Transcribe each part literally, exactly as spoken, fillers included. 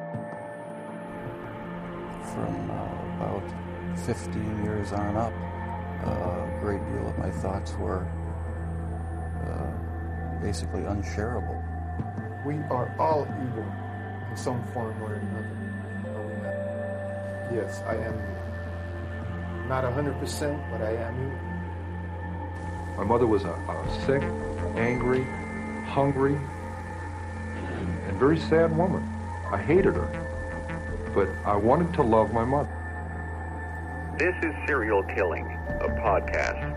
From uh, about fifteen years on up, uh, a great deal of my thoughts were uh, basically unshareable. We are all evil in some form or another. Are we not? Yes, I am evil. Not one hundred percent, but I am evil. My mother was a, a sick, angry, hungry, and, and very sad woman. I hated her, but I wanted to love my mother. This is Serial Killing, a podcast.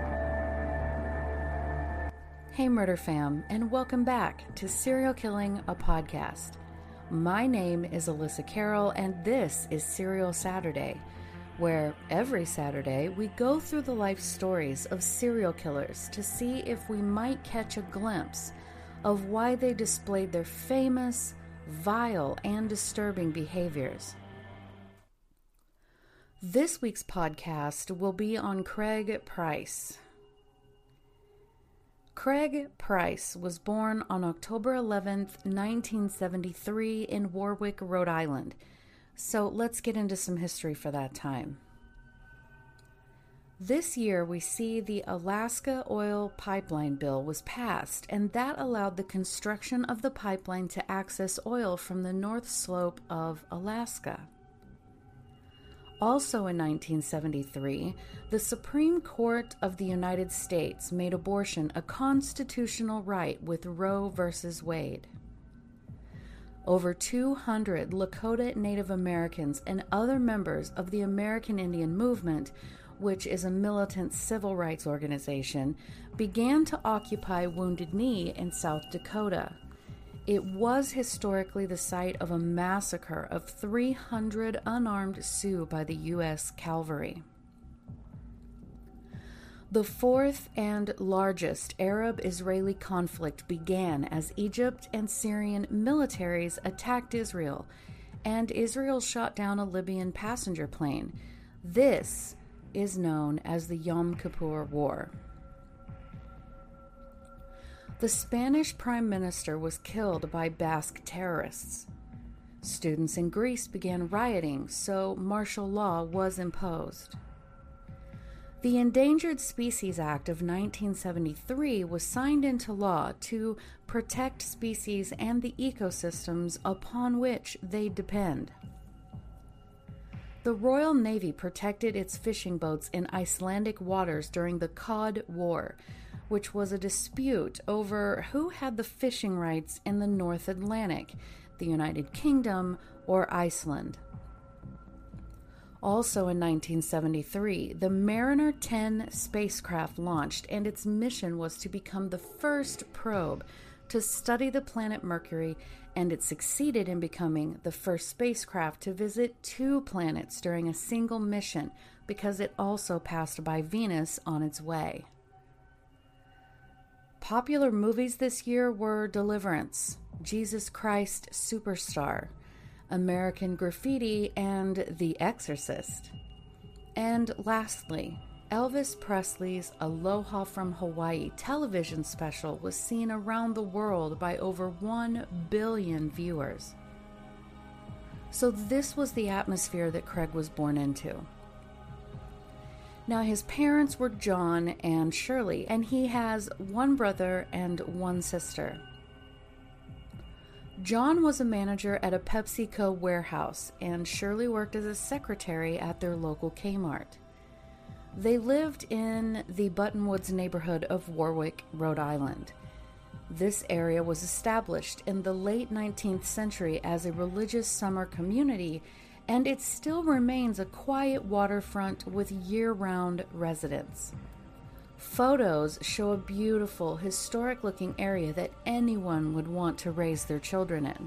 Hey Murder Fam, and welcome back to Serial Killing, a podcast. My name is Alyssa Carroll, and this is Serial Saturday, where every Saturday we go through the life stories of serial killers to see if we might catch a glimpse of why they displayed their famous, vile, and disturbing behaviors. This week's podcast will be on Craig Price. Craig Price was born on October eleventh, nineteen seventy-three in Warwick, Rhode Island. So let's get into some history for that time. This year we see the Alaska Oil Pipeline Bill was passed, and that allowed the construction of the pipeline to access oil from the North Slope of Alaska. Also in nineteen seventy-three, the Supreme Court of the United States made abortion a constitutional right with Roe versus Wade. Over two hundred Lakota Native Americans and other members of the American Indian Movement, which is a militant civil rights organization, began to occupy Wounded Knee in South Dakota. It was historically the site of a massacre of three hundred unarmed Sioux by the U S Cavalry. The fourth and largest Arab-Israeli conflict began as Egypt and Syrian militaries attacked Israel, and Israel shot down a Libyan passenger plane. This is known as the Yom Kippur War. The Spanish Prime Minister was killed by Basque terrorists. Students in Greece began rioting, so martial law was imposed. The Endangered Species Act of nineteen seventy-three was signed into law to protect species and the ecosystems upon which they depend. The Royal Navy protected its fishing boats in Icelandic waters during the Cod War, which was a dispute over who had the fishing rights in the North Atlantic, the United Kingdom or Iceland. Also in nineteen seventy-three, the Mariner ten spacecraft launched, and its mission was to become the first probe to study the planet Mercury, and it succeeded in becoming the first spacecraft to visit two planets during a single mission because it also passed by Venus on its way. Popular movies this year were Deliverance, Jesus Christ Superstar, American Graffiti, and The Exorcist. And lastly, Elvis Presley's Aloha from Hawaii television special was seen around the world by over one billion viewers. So this was the atmosphere that Craig was born into. Now, his parents were John and Shirley, and he has one brother and one sister. John was a manager at a PepsiCo warehouse, and Shirley worked as a secretary at their local Kmart. They lived in the Buttonwoods neighborhood of Warwick, Rhode Island. This area was established in the late nineteenth century as a religious summer community, and it still remains a quiet waterfront with year-round residents. Photos show a beautiful, historic-looking area that anyone would want to raise their children in.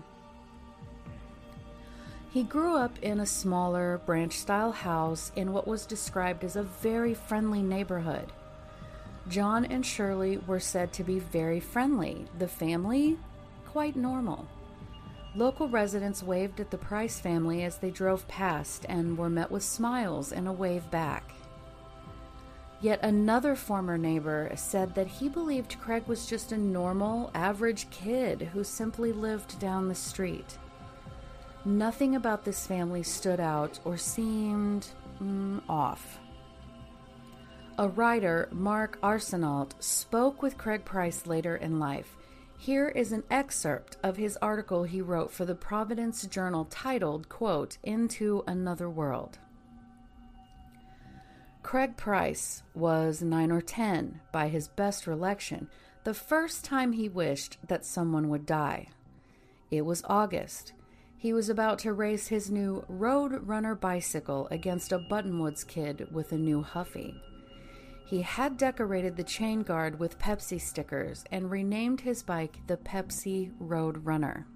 He grew up in a smaller, branch-style house in what was described as a very friendly neighborhood. John and Shirley were said to be very friendly. The family, quite normal. Local residents waved at the Price family as they drove past and were met with smiles and a wave back. Yet another former neighbor said that he believed Craig was just a normal, average kid who simply lived down the street. Nothing about this family stood out or seemed mm, off. A writer, Mark Arsenault, spoke with Craig Price later in life. Here is an excerpt of his article he wrote for the Providence Journal titled, quote, "Into Another World." Craig Price was nine or ten, by his best recollection, the first time he wished that someone would die. It was August. He was about to race his new Road Runner bicycle against a Buttonwoods kid with a new Huffy. He had decorated the chain guard with Pepsi stickers and renamed his bike the Pepsi Road Runner.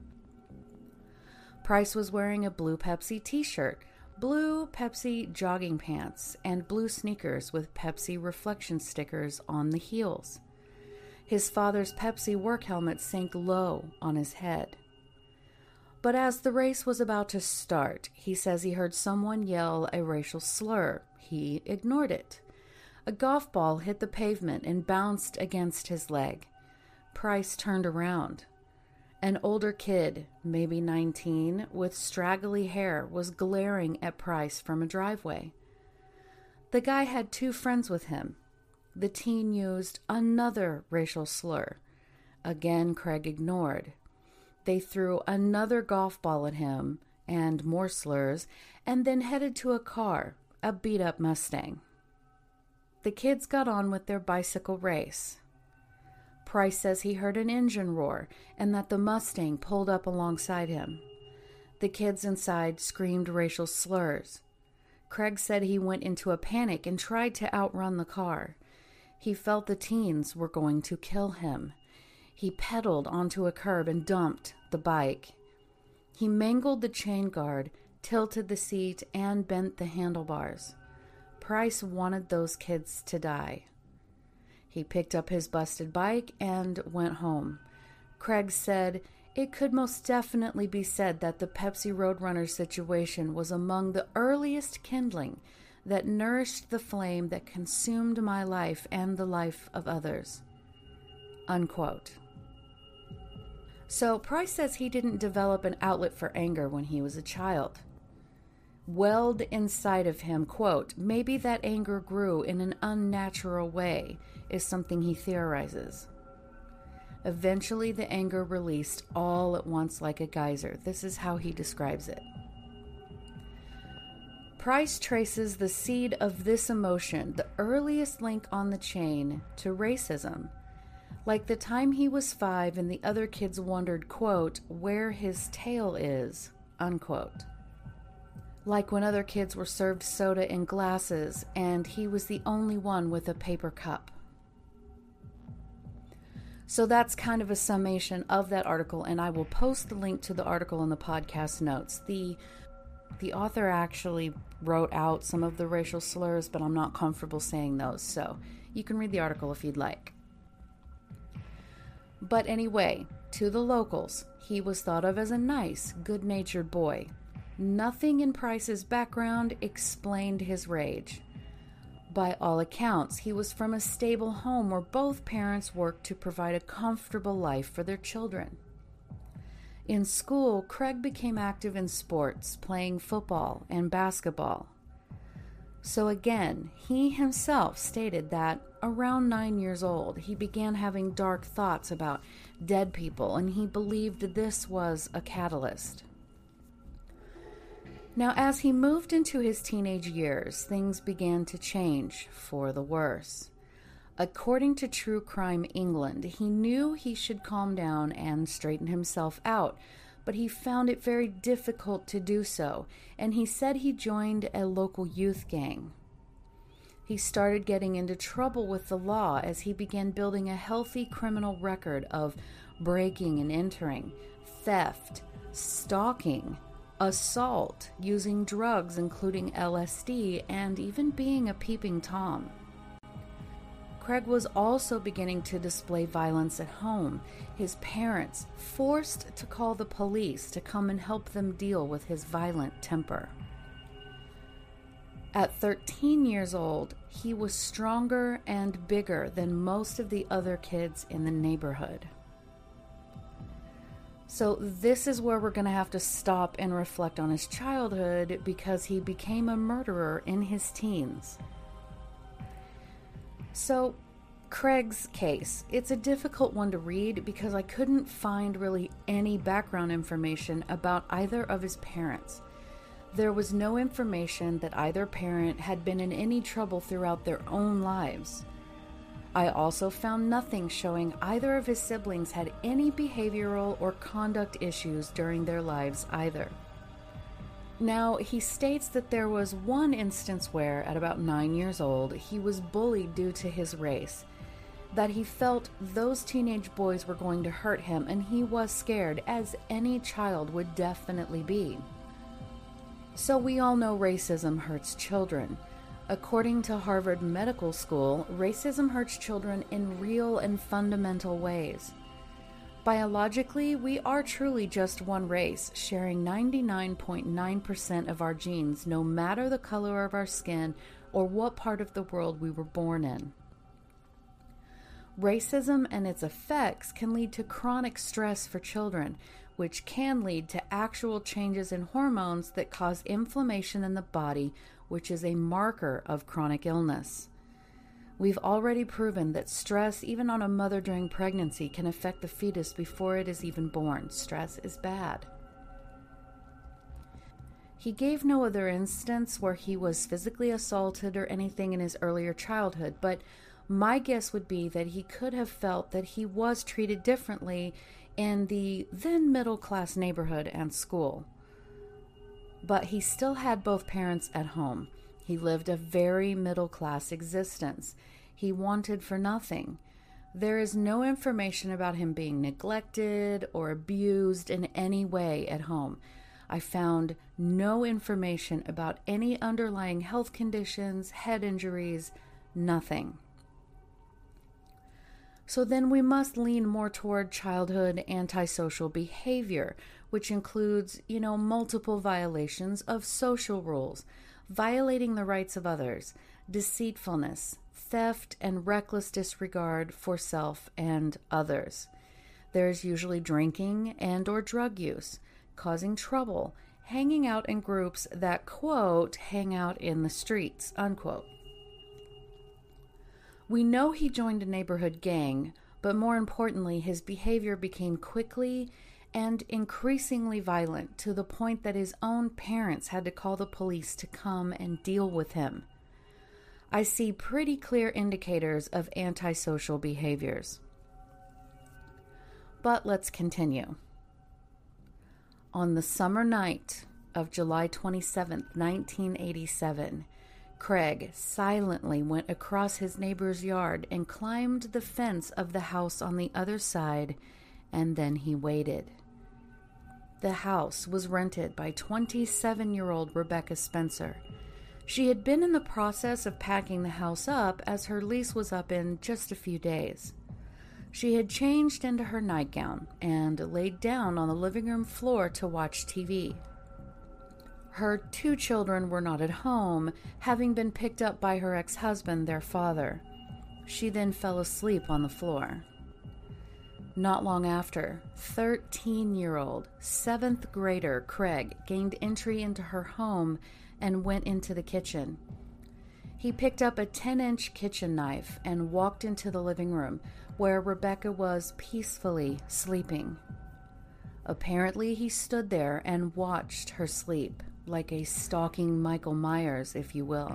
Price was wearing a blue Pepsi t-shirt, blue Pepsi jogging pants, and blue sneakers with Pepsi reflection stickers on the heels. His father's Pepsi work helmet sank low on his head. But as the race was about to start, he says he heard someone yell a racial slur. He ignored it. A golf ball hit the pavement and bounced against his leg. Price turned around. An older kid, maybe nineteen, with straggly hair, was glaring at Price from a driveway. The guy had two friends with him. The teen used another racial slur. Again, Craig ignored. They threw another golf ball at him, and more slurs, and then headed to a car, a beat-up Mustang. The kids got on with their bicycle race. Price says he heard an engine roar and that the Mustang pulled up alongside him. The kids inside screamed racial slurs. Craig said he went into a panic and tried to outrun the car. He felt the teens were going to kill him. He pedaled onto a curb and dumped the bike. He mangled the chain guard, tilted the seat, and bent the handlebars. Price wanted those kids to die. He picked up his busted bike and went home. Craig said it could most definitely be said that the Pepsi Roadrunner situation was among the earliest kindling that nourished the flame that consumed my life and the life of others. Unquote. So Price says he didn't develop an outlet for anger when he was a child. Welled inside of him, quote, maybe that anger grew in an unnatural way, is something he theorizes. Eventually, the anger released all at once like a geyser. This is how he describes it. Price traces the seed of this emotion, the earliest link on the chain, to racism. Like the time he was five and the other kids wondered, quote, where his tail is, unquote. Like when other kids were served soda in glasses and he was the only one with a paper cup. So that's kind of a summation of that article, and I will post the link to the article in the podcast notes. The the author actually wrote out some of the racial slurs, but I'm not comfortable saying those, so you can read the article if you'd like. But anyway, to the locals, he was thought of as a nice, good-natured boy. Nothing in Price's background explained his rage. By all accounts, he was from a stable home where both parents worked to provide a comfortable life for their children. In school, Craig became active in sports, playing football and basketball. So again, he himself stated that around nine years old, he began having dark thoughts about dead people, and he believed this was a catalyst. Now, as he moved into his teenage years, things began to change for the worse. According to True Crime England, he knew he should calm down and straighten himself out, but he found it very difficult to do so, and he said he joined a local youth gang. He started getting into trouble with the law as he began building a healthy criminal record of breaking and entering, theft, stalking, assault, using drugs including L S D, and even being a peeping Tom. Craig was also beginning to display violence at home. His parents forced to call the police to come and help them deal with his violent temper. At thirteen years old, he was stronger and bigger than most of the other kids in the neighborhood. So this is where we're going to have to stop and reflect on his childhood, because he became a murderer in his teens. So Craig's case, it's a difficult one to read because I couldn't find really any background information about either of his parents. There was no information that either parent had been in any trouble throughout their own lives. I also found nothing showing either of his siblings had any behavioral or conduct issues during their lives either. Now, he states that there was one instance where, at about nine years old, he was bullied due to his race, that he felt those teenage boys were going to hurt him, and he was scared, as any child would definitely be. So we all know racism hurts children. According to Harvard Medical School, racism hurts children in real and fundamental ways. Biologically, we are truly just one race, sharing ninety-nine point nine percent of our genes, no matter the color of our skin or what part of the world we were born in. Racism and its effects can lead to chronic stress for children, which can lead to actual changes in hormones that cause inflammation in the body, which is a marker of chronic illness. We've already proven that stress, even on a mother during pregnancy, can affect the fetus before it is even born. Stress is bad. He gave no other instance where he was physically assaulted or anything in his earlier childhood, but my guess would be that he could have felt that he was treated differently in the then middle-class neighborhood and school. But he still had both parents at home. He lived a very middle-class existence. He wanted for nothing. There is no information about him being neglected or abused in any way at home. I found no information about any underlying health conditions, head injuries, nothing. So then we must lean more toward childhood antisocial behavior, which includes, you know, multiple violations of social rules, violating the rights of others, deceitfulness, theft, and reckless disregard for self and others. There is usually drinking and or drug use, causing trouble, hanging out in groups that, quote, hang out in the streets, unquote. We know he joined a neighborhood gang, but more importantly, his behavior became quickly and increasingly violent to the point that his own parents had to call the police to come and deal with him. I see pretty clear indicators of antisocial behaviors. But let's continue. On the summer night of July twenty-seventh, nineteen eighty-seven, Craig silently went across his neighbor's yard and climbed the fence of the house on the other side, and then he waited. The house was rented by twenty-seven-year-old Rebecca Spencer. She had been in the process of packing the house up as her lease was up in just a few days. She had changed into her nightgown and laid down on the living room floor to watch T V. Her two children were not at home, having been picked up by her ex-husband, their father. She then fell asleep on the floor. Not long after, thirteen-year-old, seventh grader Craig gained entry into her home and went into the kitchen. He picked up a ten-inch kitchen knife and walked into the living room, where Rebecca was peacefully sleeping. Apparently, he stood there and watched her sleep, like a stalking Michael Myers, if you will.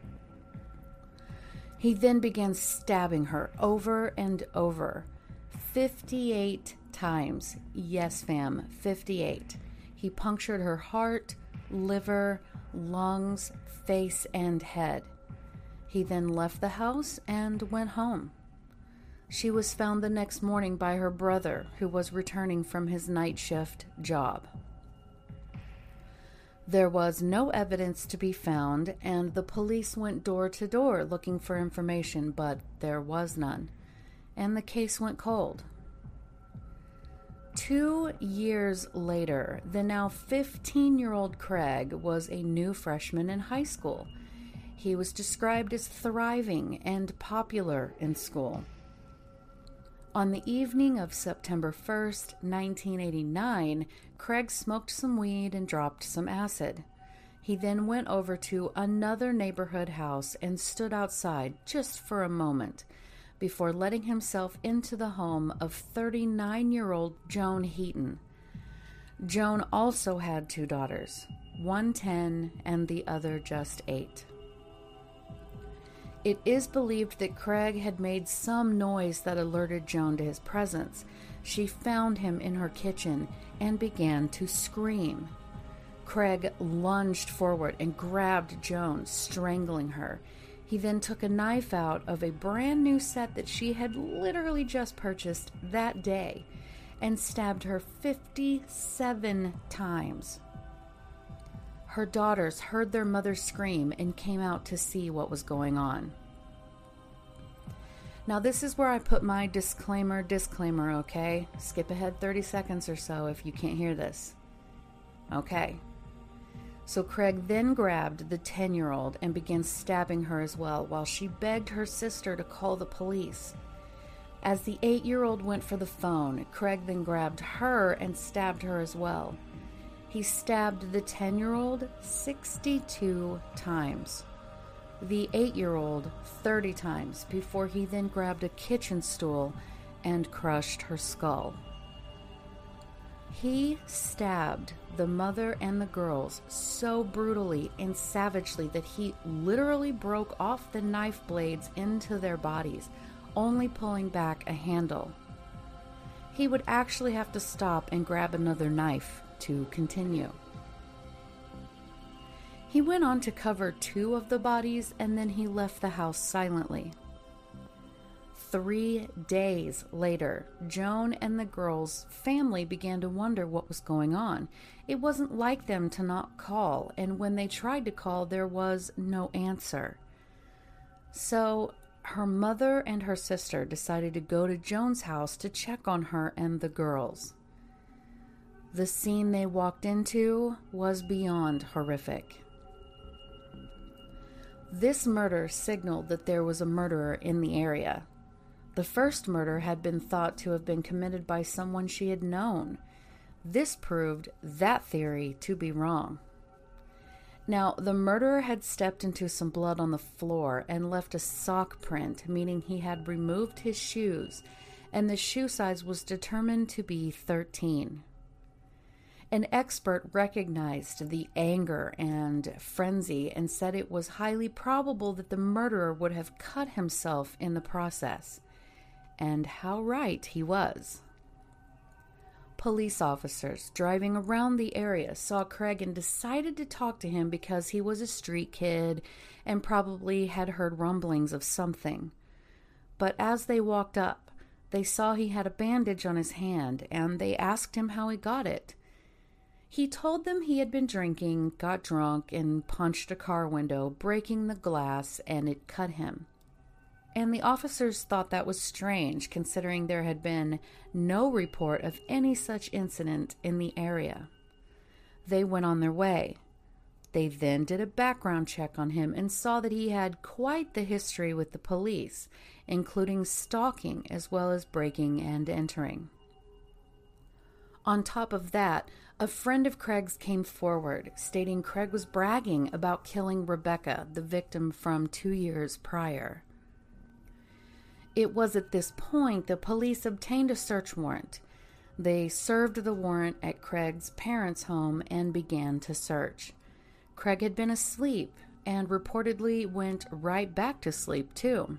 He then began stabbing her over and over, fifty-eight times. Yes, fam, fifty-eight. He punctured her heart, liver, lungs, face, and head. He then left the house and went home. She was found the next morning by her brother, who was returning from his night shift job. There was no evidence to be found, and the police went door to door looking for information, but there was none, and the case went cold. Two years later, the now fifteen-year-old Craig was a new freshman in high school. He was described as thriving and popular in school. On the evening of September first, nineteen eighty-nine, Craig smoked some weed and dropped some acid. He then went over to another neighborhood house and stood outside just for a moment before letting himself into the home of thirty-nine-year-old Joan Heaton. Joan also had two daughters, one ten and the other just eight. It is believed that Craig had made some noise that alerted Joan to his presence. She found him in her kitchen and began to scream. Craig lunged forward and grabbed Joan, strangling her. He then took a knife out of a brand new set that she had literally just purchased that day and stabbed her fifty-seven times. Her daughters heard their mother scream and came out to see what was going on. Now this is where I put my disclaimer, disclaimer, okay? Skip ahead thirty seconds or so if you can't hear this. Okay. So Craig then grabbed the ten-year-old and began stabbing her as well, while she begged her sister to call the police. As the eight-year-old went for the phone, Craig then grabbed her and stabbed her as well. He stabbed the ten-year-old sixty-two times, the eight-year-old thirty times, before he then grabbed a kitchen stool and crushed her skull. He stabbed the mother and the girls so brutally and savagely that he literally broke off the knife blades into their bodies, only pulling back a handle. He would actually have to stop and grab another knife to continue. He went on to cover two of the bodies and then he left the house silently. Three days later, Joan and the girls' family began to wonder what was going on. It wasn't like them to not call, and when they tried to call, there was no answer. So her mother and her sister decided to go to Joan's house to check on her and the girls. The scene they walked into was beyond horrific. This murder signaled that there was a murderer in the area. The first murder had been thought to have been committed by someone she had known. This proved that theory to be wrong. Now, the murderer had stepped into some blood on the floor and left a sock print, meaning he had removed his shoes, and the shoe size was determined to be thirteen. An expert recognized the anger and frenzy and said it was highly probable that the murderer would have cut himself in the process. And how right he was. Police officers driving around the area saw Craig and decided to talk to him because he was a street kid and probably had heard rumblings of something. But as they walked up, they saw he had a bandage on his hand and they asked him how he got it. He told them he had been drinking, got drunk, and punched a car window, breaking the glass, and it cut him. And the officers thought that was strange, considering there had been no report of any such incident in the area. They went on their way. They then did a background check on him and saw that he had quite the history with the police, including stalking as well as breaking and entering. On top of that, a friend of Craig's came forward, stating Craig was bragging about killing Rebecca, the victim from two years prior. It was at this point the police obtained a search warrant. They served the warrant at Craig's parents' home and began to search. Craig had been asleep and reportedly went right back to sleep too.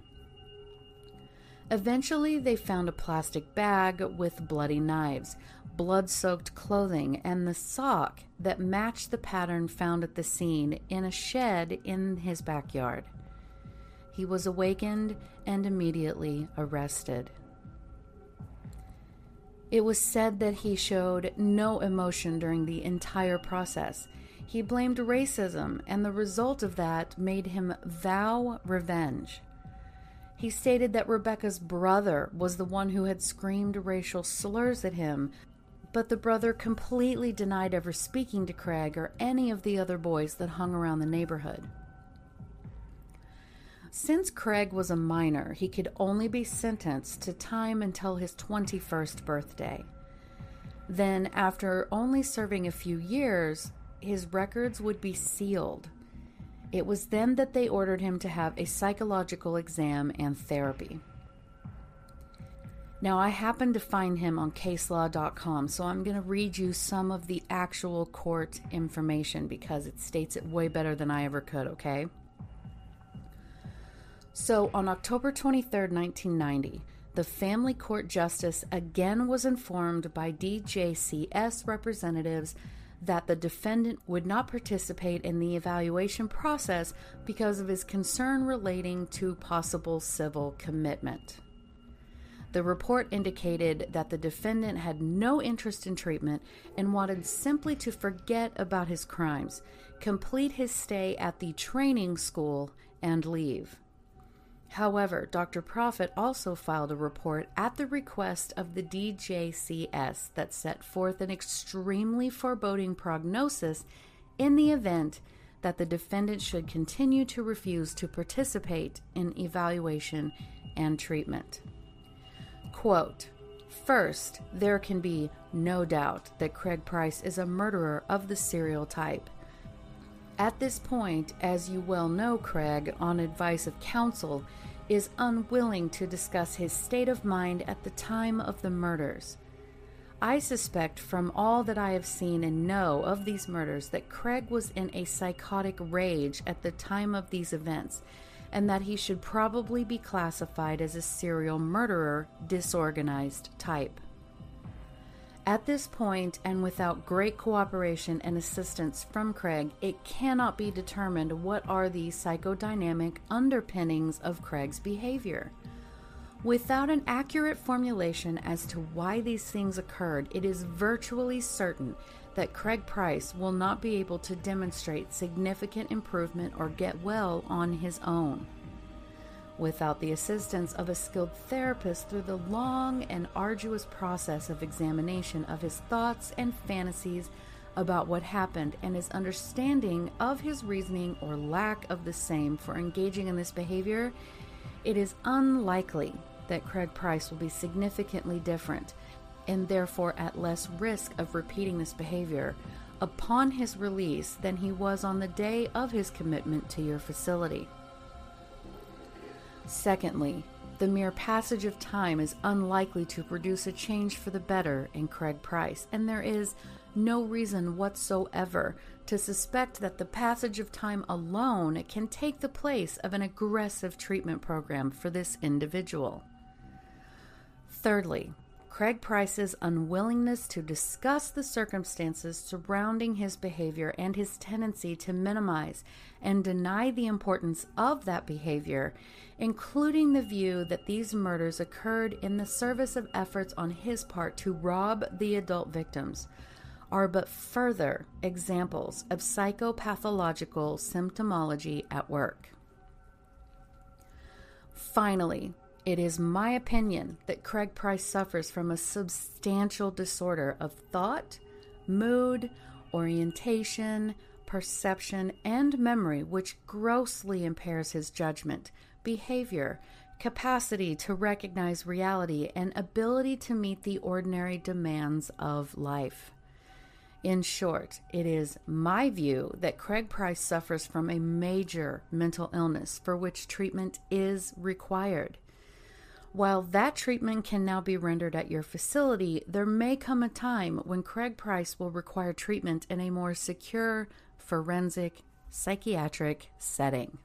Eventually, they found a plastic bag with bloody knives, blood-soaked clothing, and the sock that matched the pattern found at the scene in a shed in his backyard. He was awakened and immediately arrested. It was said that he showed no emotion during the entire process. He blamed racism, and the result of that made him vow revenge. He stated that Rebecca's brother was the one who had screamed racial slurs at him, but the brother completely denied ever speaking to Craig or any of the other boys that hung around the neighborhood. Since Craig was a minor, he could only be sentenced to time until his twenty-first birthday. Then, after only serving a few years, his records would be sealed. It was then that they ordered him to have a psychological exam and therapy. Now, I happened to find him on case law dot com, so I'm going to read you some of the actual court information because it states it way better than I ever could, okay? So, on October twenty-third, nineteen ninety, the family court justice again was informed by D J C S representatives that the defendant would not participate in the evaluation process because of his concern relating to possible civil commitment. The report indicated that the defendant had no interest in treatment and wanted simply to forget about his crimes, complete his stay at the training school, and leave. However, Doctor Profit also filed a report at the request of the D J C S that set forth an extremely foreboding prognosis in the event that the defendant should continue to refuse to participate in evaluation and treatment. Quote, "First, there can be no doubt that Craig Price is a murderer of the serial type. At this point, as you well know, Craig, on advice of counsel, is unwilling to discuss his state of mind at the time of the murders. I suspect from all that I have seen and know of these murders that Craig was in a psychotic rage at the time of these events, and that he should probably be classified as a serial murderer, disorganized type. At this point, and without great cooperation and assistance from Craig, it cannot be determined what are the psychodynamic underpinnings of Craig's behavior. Without an accurate formulation as to why these things occurred, it is virtually certain that Craig Price will not be able to demonstrate significant improvement or get well on his own. Without the assistance of a skilled therapist through the long and arduous process of examination of his thoughts and fantasies about what happened and his understanding of his reasoning or lack of the same for engaging in this behavior, it is unlikely that Craig Price will be significantly different and therefore at less risk of repeating this behavior upon his release than he was on the day of his commitment to your facility. Secondly, the mere passage of time is unlikely to produce a change for the better in Craig Price, and there is no reason whatsoever to suspect that the passage of time alone can take the place of an aggressive treatment program for this individual. Thirdly, Craig Price's unwillingness to discuss the circumstances surrounding his behavior and his tendency to minimize and deny the importance of that behavior, including the view that these murders occurred in the service of efforts on his part to rob the adult victims, are but further examples of psychopathological symptomology at work. Finally, it is my opinion that Craig Price suffers from a substantial disorder of thought, mood, orientation, perception, and memory, which grossly impairs his judgment, behavior, capacity to recognize reality, and ability to meet the ordinary demands of life. In short, it is my view that Craig Price suffers from a major mental illness for which treatment is required. While that treatment can now be rendered at your facility, there may come a time when Craig Price will require treatment in a more secure, forensic, psychiatric setting.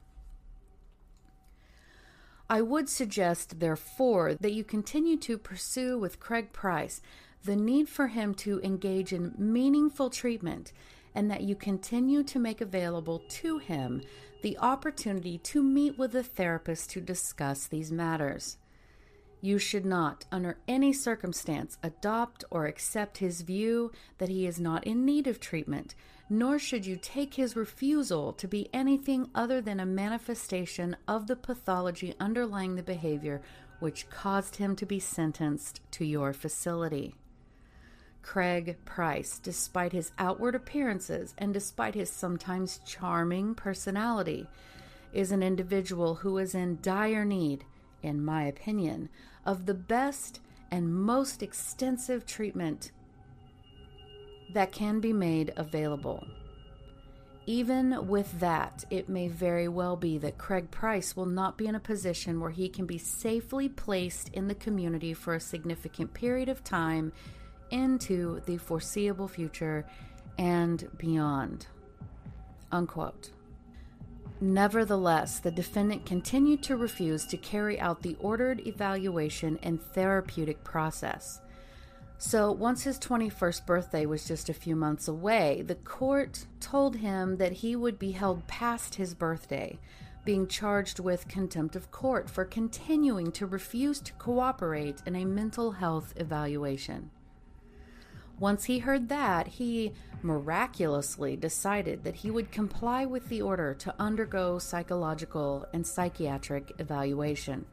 I would suggest, therefore, that you continue to pursue with Craig Price the need for him to engage in meaningful treatment, and that you continue to make available to him the opportunity to meet with a therapist to discuss these matters. You should not, under any circumstance, adopt or accept his view that he is not in need of treatment, nor should you take his refusal to be anything other than a manifestation of the pathology underlying the behavior which caused him to be sentenced to your facility. Craig Price, despite his outward appearances and despite his sometimes charming personality, is an individual who is in dire need, in my opinion, of the best and most extensive treatment that can be made available. Even with that, it may very well be that Craig Price will not be in a position where he can be safely placed in the community for a significant period of time into the foreseeable future and beyond. Unquote. Nevertheless, the defendant continued to refuse to carry out the ordered evaluation and therapeutic process. So once his twenty-first birthday was just a few months away, the court told him that he would be held past his birthday, being charged with contempt of court for continuing to refuse to cooperate in a mental health evaluation. Once he heard that, he miraculously decided that he would comply with the order to undergo psychological and psychiatric evaluation.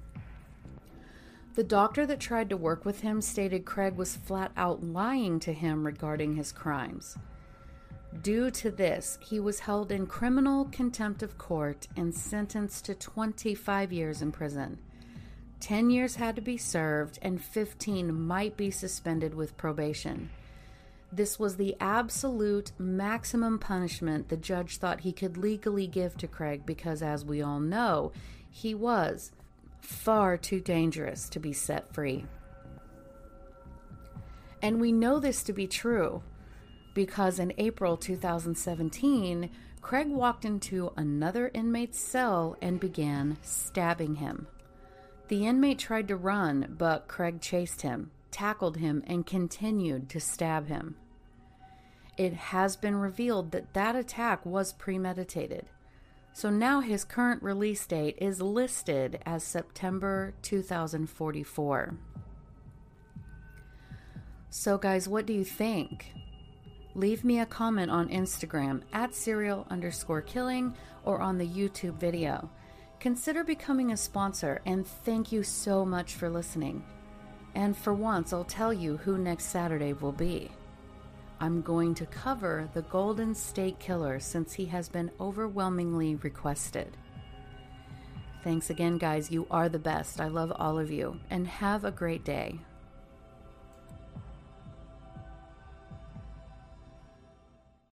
The doctor that tried to work with him stated Craig was flat out lying to him regarding his crimes. Due to this, he was held in criminal contempt of court and sentenced to twenty-five years in prison. ten years had to be served and fifteen might be suspended with probation. This was the absolute maximum punishment the judge thought he could legally give to Craig because, as we all know, he was far too dangerous to be set free. And we know this to be true because in April two thousand seventeen, Craig walked into another inmate's cell and began stabbing him. The inmate tried to run, but Craig chased him, tackled him, and continued to stab him. It has been revealed that that attack was premeditated. So now his current release date is listed as September two thousand forty-four. So guys, what do you think? Leave me a comment on Instagram at serial underscore killing or on the YouTube video. Consider becoming a sponsor, and thank you so much for listening. And for once, I'll tell you who next Saturday will be. I'm going to cover the Golden State Killer since he has been overwhelmingly requested. Thanks again, guys. You are the best. I love all of you, and have a great day.